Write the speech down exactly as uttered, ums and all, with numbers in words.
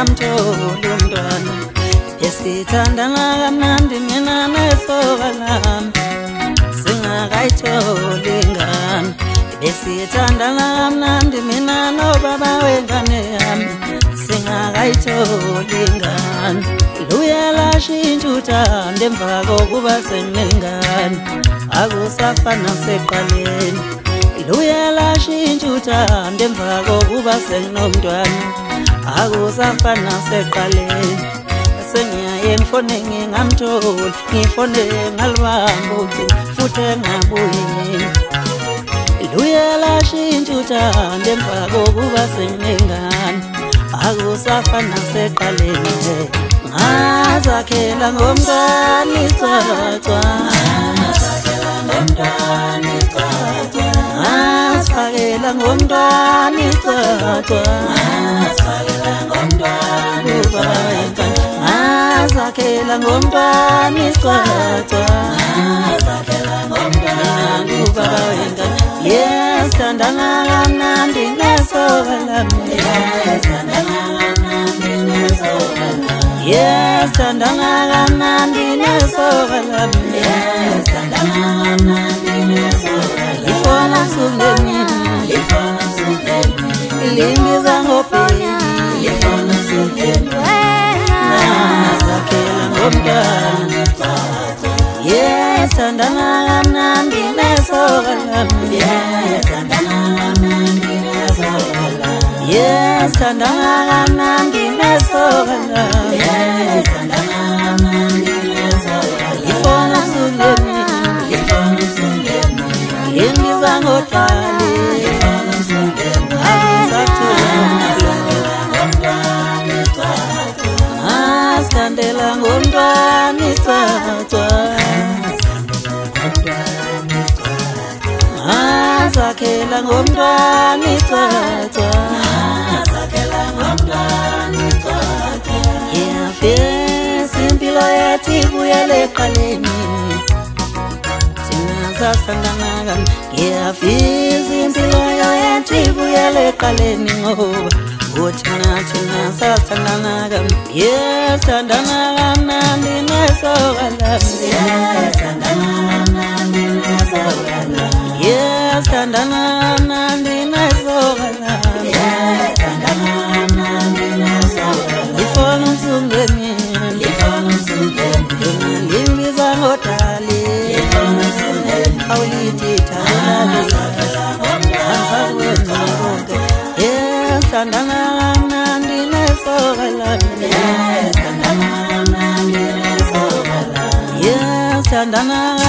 ngingamtholi umntwana esithandana kamnandi mina nesoka lami singakayitholi ingane besithandana kamnandi mina nobaba wengane yami singakayitholi ingane luye lashintsha uthando emva kokuba senginengane akusafana seqaleni luye lashintsha uthando emva kokuba senginomntwana akusafana seqaleni sengiyaye ngifone ngingamtholi ngifone ngalibamba uthi futhi engabuyini luye lashintsha uthando emva kokuba senginengane akusafana seqaleni ngazakhela ngomntwana icwacwa ngazakhela ngomntwana icwacwa ngazifakela ngomntwana icwacwa ngazifakela ngomntwana icwacwa ngazakhela ngomntwana icwacwa ngazakhela ngomntwana icwacwa yes thandana kamnandi nesoka lami yes thandana kamnandi nesoka lami yes thandana kamnandi nesoka lami yes thandana kamnandi nesoka lami ifona sungeni ifona sungeni ilingiza ngopeni ifona sungeni nazakhela ngomntwana yes thandana kamnandi nesoka lami yes thandana kamnandi nesoka lami yes thandana kamnandi nesoka lami yes thandana kamnandi nesoka lami ifona sungeni ifona sungeni yengiza ngotali ifona sungeni asithandela ngomntwana icwacwa azakhela ngomntwana icwacwa azakhela ngomntwana icwacwa iyafisa impilo yethu ibuyele eqaleni thina sasithandana kamnandi iyafisa impilo yethu ibuyele eqaleni ngoba uthina thina sasithandana kamnandi yes thandana kamnandi nesoka lami yes thandana kamnandi nesoka lami yes thandana kamnandi nesoka lami yes thandana kamnandi nesoka lami ifona umsungeni ifona umsungeni ngibiza ngodali ifona umsungeni awulithi thandana konke yes thandana kamnandi nesoka lami yes thandana kamnandi nesoka lami yes thandana